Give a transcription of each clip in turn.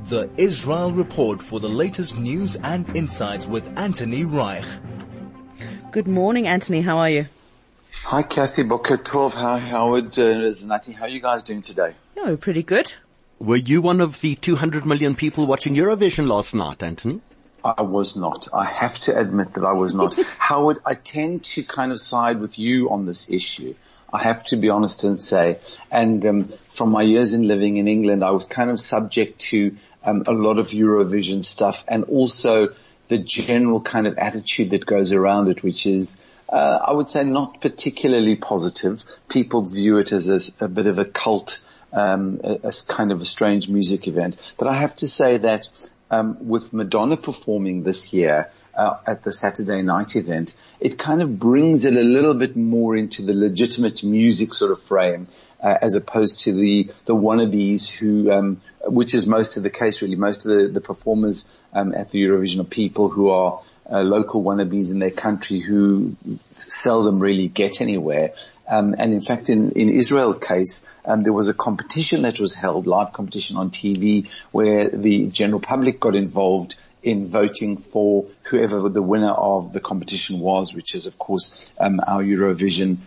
The Israel Report for the latest news and insights with Anthony Reich. Good morning, Anthony. How are you? Hi, Kathy. Boker Tov. Howard, Zanati. How are you guys doing today? Yeah, we're pretty good. Were you one of the 200 million people watching Eurovision last night, Anthony? I was not. I have to admit that I was not. Howard, I tend to kind of side with you on this issue. I have to be honest and say, and from my years in living in England, I was kind of subject to a lot of Eurovision stuff, and also the general kind of attitude that goes around it, which is, I would say, not particularly positive. People view it as a bit of a cult, as kind of a strange music event. But I have to say that with Madonna performing this year at the Saturday night event, it kind of brings it a little bit more into the legitimate music sort of frame, as opposed to the wannabes who, which is most of the case really. Most of the performers at the Eurovision are people who are local wannabes in their country who seldom really get anywhere. And in fact, in Israel's case, there was a competition that was held, live competition on TV, where the general public got involved in voting for whoever the winner of the competition was, which is, of course, our Eurovision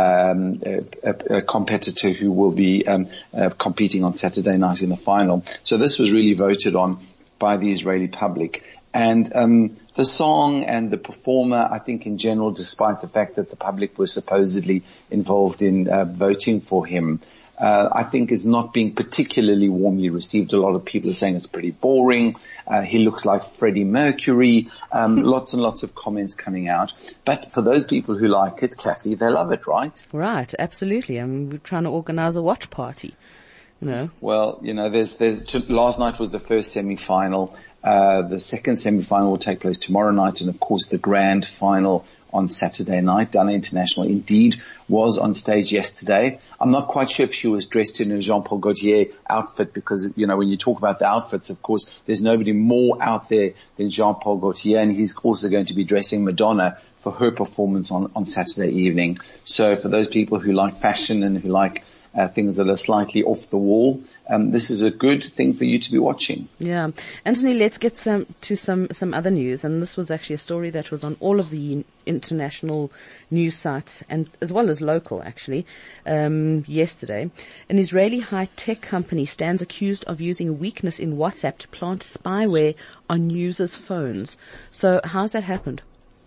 a competitor who will be competing on Saturday night in the final. So this was really voted on by the Israeli public. And the song and the performer, I think in general, despite the fact that the public was supposedly involved in voting for him, I think is not being particularly warmly received. A lot of people are saying it's pretty boring. He looks like Freddie Mercury. Lots and lots of comments coming out. But for those people who like it, Kathy, they love it, right? Right, absolutely. I mean, we're trying to organize a watch party. No. Well, there's last night was the first semi-final. The second semi-final will take place tomorrow night, and of course the grand final on Saturday night. Dana International indeed was on stage yesterday. I'm not quite sure if she was dressed in a Jean-Paul Gaultier outfit because, when you talk about the outfits, of course, there's nobody more out there than Jean-Paul Gaultier, and he's also going to be dressing Madonna for her performance on Saturday evening. So for those people who like fashion and who like things that are slightly off the wall, this is a good thing for you to be watching. Yeah. Anthony, let's get to some other news. And this was actually a story that was on all of the international news sites and as well as local, actually, yesterday. An Israeli high-tech company stands accused of using a weakness in WhatsApp to plant spyware on users' phones. So how's that happened?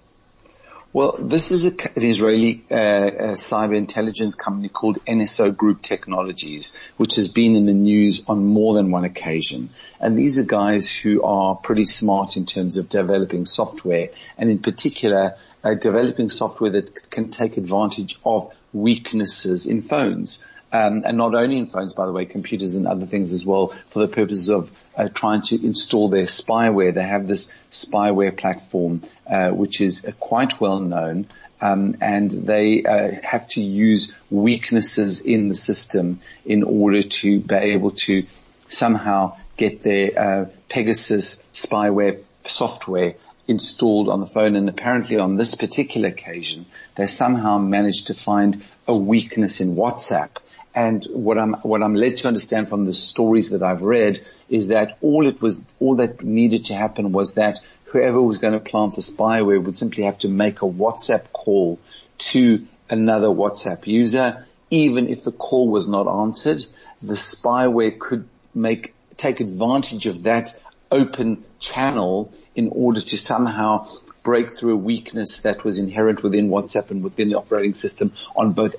Well, this is an Israeli cyber intelligence company called NSO Group Technologies, which has been in the news on more than one occasion. And these are guys who are pretty smart in terms of developing software, and in particular, developing software that can take advantage of weaknesses in phones. And not only in phones, by the way, computers and other things as well, for the purposes of trying to install their spyware. They have this spyware platform, which is quite well known, and they have to use weaknesses in the system in order to be able to somehow get their Pegasus spyware software installed on the phone. And apparently on this particular occasion, they somehow managed to find a weakness in WhatsApp. And what I'm led to understand from the stories that I've read is that all that needed to happen was that whoever was going to plant the spyware would simply have to make a WhatsApp call to another WhatsApp user. Even if the call was not answered, the spyware could take advantage of that open channel in order to somehow break through a weakness that was inherent within WhatsApp and within the operating system on both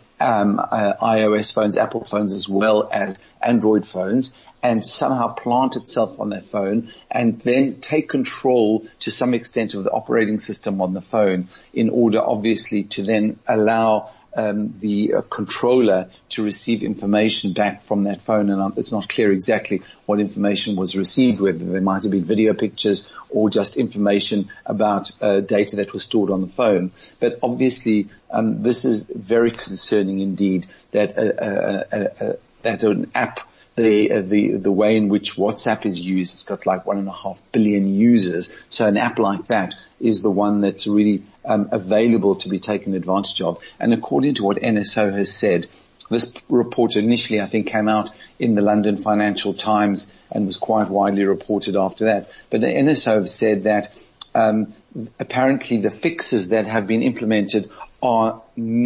iOS phones, Apple phones, as well as Android phones, and somehow plant itself on their phone and then take control to some extent of the operating system on the phone in order, obviously, to then allow the controller to receive information back from that phone. And it's not clear exactly what information was received, whether there might have been video pictures or just information about data that was stored on the phone. But obviously, this is very concerning indeed that that an app, the way in which WhatsApp is used, it's got like 1.5 billion users. So an app like that is the one that's really available to be taken advantage of. And according to what NSO has said, This report initially, I think, came out in the London Financial Times and was quite widely reported after that. But the NSO have said that apparently the fixes that have been implemented are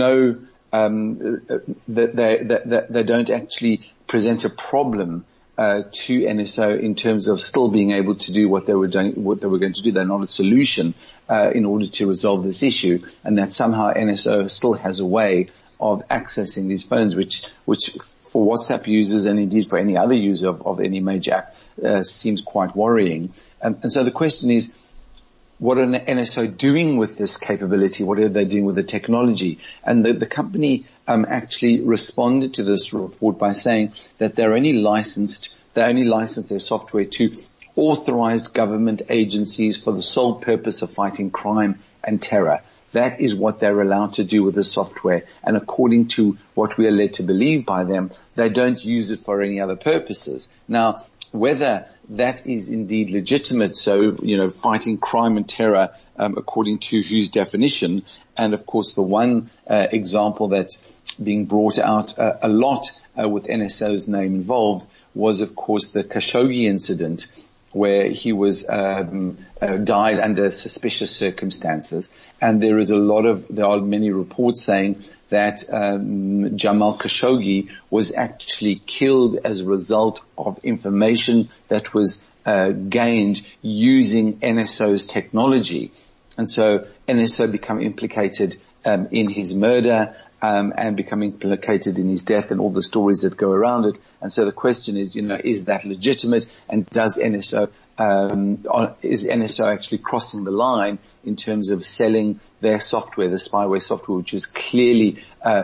they don't actually present a problem to NSO in terms of still being able to do what they were going to do. They're not a solution in order to resolve this issue, and that somehow NSO still has a way of accessing these phones, which for WhatsApp users and indeed for any other user of any major app seems quite worrying. And so the question is, what are NSO doing with this capability? What are they doing with the technology? And the company actually responded to this report by saying that they only license their software to authorized government agencies for the sole purpose of fighting crime and terror. That is what they're allowed to do with the software. And according to what we are led to believe by them, they don't use it for any other purposes. Now, whether that is indeed legitimate, so, fighting crime and terror, according to whose definition, and of course the one example that's being brought out a lot with NSO's name involved was, of course, the Khashoggi incident, where he was died under suspicious circumstances, and there are many reports saying that Jamal Khashoggi was actually killed as a result of information that was gained using NSO's technology, and so NSO become implicated in his murder. And become implicated in his death and all the stories that go around it. And so the question is, is that legitimate? And is NSO actually crossing the line in terms of selling their software, the spyware software, which is clearly,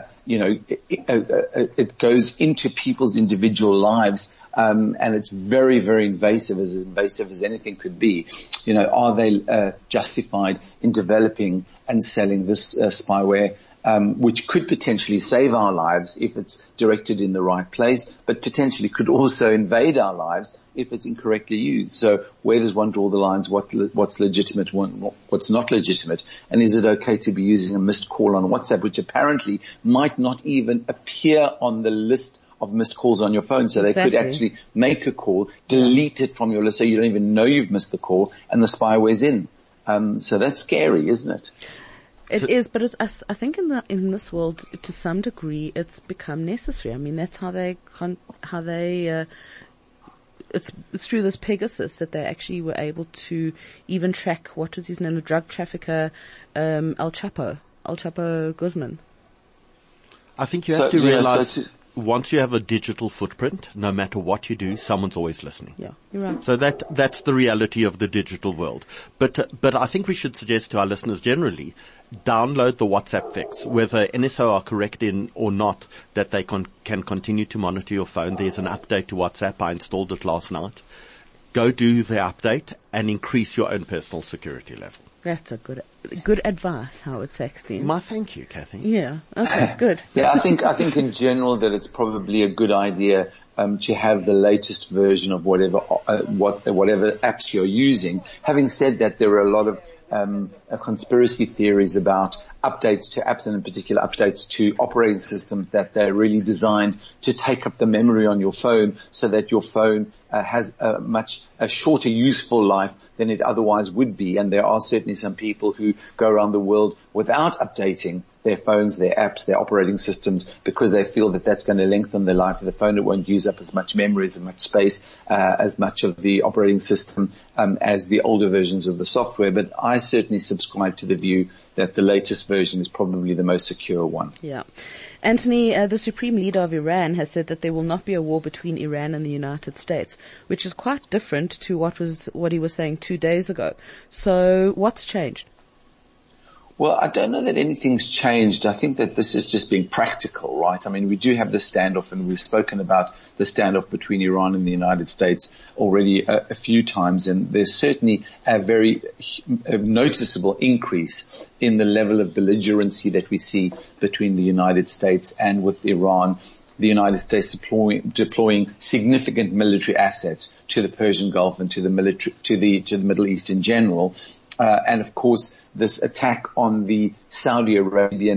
it goes into people's individual lives. And it's very, very invasive as anything could be. Are they justified in developing and selling this spyware? Which could potentially save our lives if it's directed in the right place, but potentially could also invade our lives if it's incorrectly used. So where does one draw the lines? What's legitimate, what's not legitimate? And is it okay to be using a missed call on WhatsApp, which apparently might not even appear on the list of missed calls on your phone? So they could actually make a call, delete it from your list so you don't even know you've missed the call, and the spyware's in. So that's scary, isn't it? It is, but I think in this world, to some degree, it's become necessary. I mean, that's how it's through this Pegasus that they actually were able to even track, what was his name, the drug trafficker, El Chapo Guzman. I think you have to realize once you have a digital footprint, no matter what you do, someone's always listening. Yeah, you're right. So that's the reality of the digital world. But I think we should suggest to our listeners generally, download the WhatsApp fix, whether NSO are correct in or not, that they can continue to monitor your phone. There's an update to WhatsApp. I installed it last night. Go do the update and increase your own personal security level. That's a good advice, Howard Saxton. My thank you, Kathy. Yeah. Okay. Good. Yeah, I think in general that it's probably a good idea to have the latest version of whatever apps you're using. Having said that, there are a lot of conspiracy theories about updates to apps, and in particular updates to operating systems, that they're really designed to take up the memory on your phone so that your phone has a shorter useful life than it otherwise would be. And there are certainly some people who go around the world without updating their phones, their apps, their operating systems, because they feel that that's going to lengthen the life of the phone. It won't use up as much memory, as much space, as much of the operating system as the older versions of the software. But I certainly subscribe to the view that the latest version is probably the most secure one. Yeah. Anthony, the Supreme Leader of Iran has said that there will not be a war between Iran and the United States, which is quite different to what he was saying 2 days ago. So what's changed? Well, I don't know that anything's changed. I think that this is just being practical, right? I mean, we do have the standoff, and we've spoken about the standoff between Iran and the United States already a few times, and there's certainly a very noticeable increase in the level of belligerency that we see between the United States and with Iran. The United States deploying significant military assets to the Persian Gulf and to the Middle East in general. And of course, this attack on the Saudi Arabian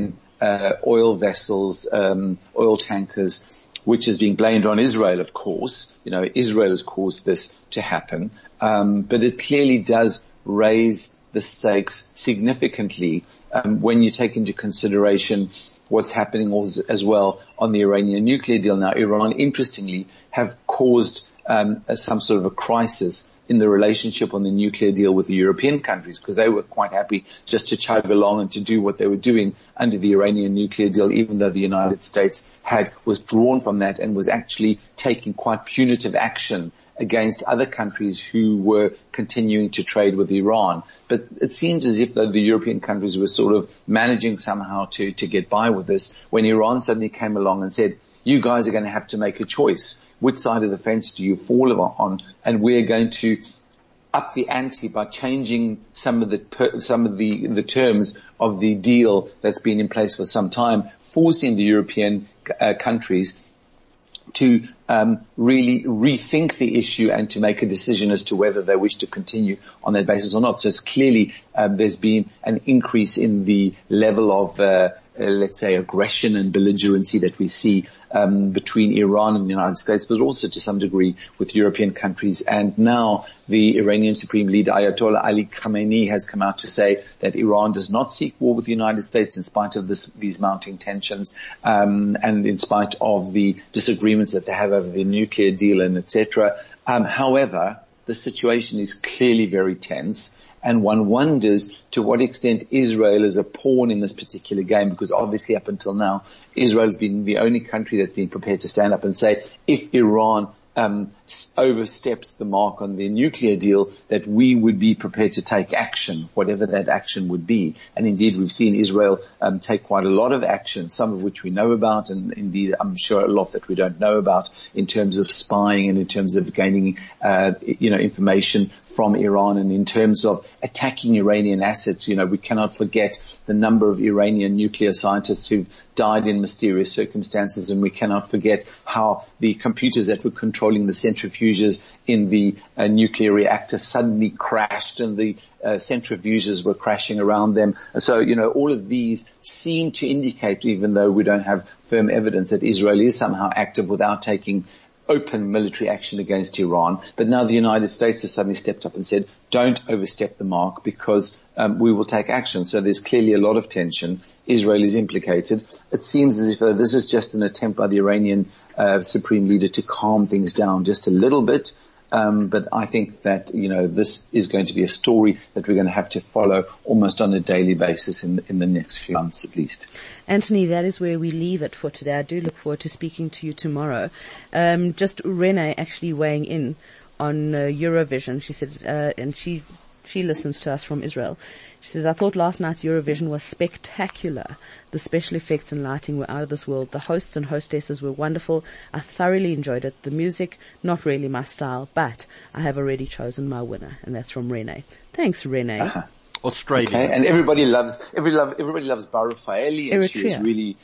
oil vessels, oil tankers, which is being blamed on Israel, of course. Israel has caused this to happen. But it clearly does raise the stakes significantly when you take into consideration what's happening as well on the Iranian nuclear deal. Now, Iran, interestingly, have caused some sort of a crisis in the relationship on the nuclear deal with the European countries, because they were quite happy just to chug along and to do what they were doing under the Iranian nuclear deal, even though the United States had withdrawn from that and was actually taking quite punitive action against other countries who were continuing to trade with Iran. But it seems as if though the European countries were sort of managing somehow to get by with this, when Iran suddenly came along and said, you guys are going to have to make a choice. Which side of the fence do you fall on? And we're going to up the ante by changing some of the terms of the deal that's been in place for some time, forcing the European countries to really rethink the issue and to make a decision as to whether they wish to continue on that basis or not. So it's clearly there's been an increase in the level of let's say aggression and belligerency that we see between Iran and the United States, but also to some degree with European countries. And now the Iranian Supreme Leader Ayatollah Ali Khamenei has come out to say that Iran does not seek war with the United States in spite of these mounting tensions, and in spite of the disagreements that they have over the nuclear deal and etc. However, the situation is clearly very tense. And one wonders to what extent Israel is a pawn in this particular game, because obviously up until now, Israel has been the only country that's been prepared to stand up and say, if Iran oversteps the mark on the nuclear deal, that we would be prepared to take action, whatever that action would be. And indeed, we've seen Israel take quite a lot of action, some of which we know about, and indeed, I'm sure a lot that we don't know about in terms of spying and in terms of gaining, information from Iran, and in terms of attacking Iranian assets. We cannot forget the number of Iranian nuclear scientists who've died in mysterious circumstances, and we cannot forget how the computers that were controlling the centrifuges in the nuclear reactor suddenly crashed, and the centrifuges were crashing around them. So, all of these seem to indicate, even though we don't have firm evidence, that Israel is somehow active without taking open military action against Iran. But now the United States has suddenly stepped up and said, don't overstep the mark, because we will take action. So there's clearly a lot of tension. Israel is implicated. It seems as if this is just an attempt by the Iranian supreme leader to calm things down just a little bit. But I think that, this is going to be a story that we're going to have to follow almost on a daily basis in the next few months at least. Anthony, that is where we leave it for today. I do look forward to speaking to you tomorrow. Just Renee actually weighing in on Eurovision. She said, and she listens to us from Israel. She says, I thought last night's Eurovision was spectacular. The special effects and lighting were out of this world. The hosts and hostesses were wonderful. I thoroughly enjoyed it. The music, not really my style, but I have already chosen my winner. And that's from Renee. Thanks, Renee. Uh-huh. Australia. Okay. And everybody loves Bara Faeli, and Eritrea. she was really,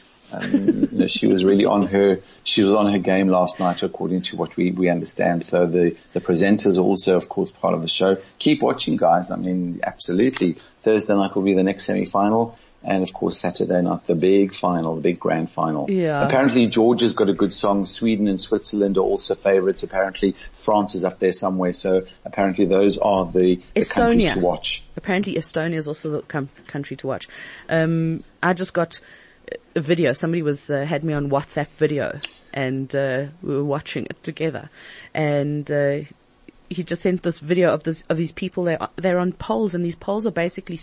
she was really on her game last night, according to what we understand. So the presenters are also, of course, part of the show. Keep watching, guys. Absolutely. Thursday night will be the next semi-final. And of course, Saturday night, the big final, the big grand final. Yeah. Apparently, Georgia's got a good song. Sweden and Switzerland are also favorites. Apparently, France is up there somewhere. So apparently, those are the countries to watch. Apparently, Estonia is also the country to watch. I just got a video. Somebody had me on WhatsApp video, and we were watching it together. And he just sent this video of these people. They're on poles, and these poles are basically,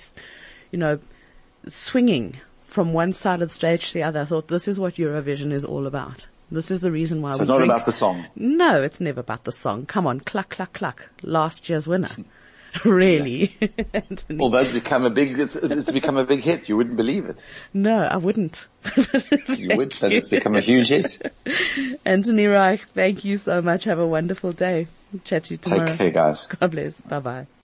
swinging from one side of the stage to the other. I thought, this is what Eurovision is all about. This is the reason why so it's not about the song. No, it's never about the song. Come on, cluck, cluck, cluck. Last year's winner. Really. Although it's become a big hit. You wouldn't believe it. No, I wouldn't. You would, but it's become a huge hit. Anthony Reich, thank you so much. Have a wonderful day. Chat to you tomorrow. Take care, guys. God bless. Bye bye.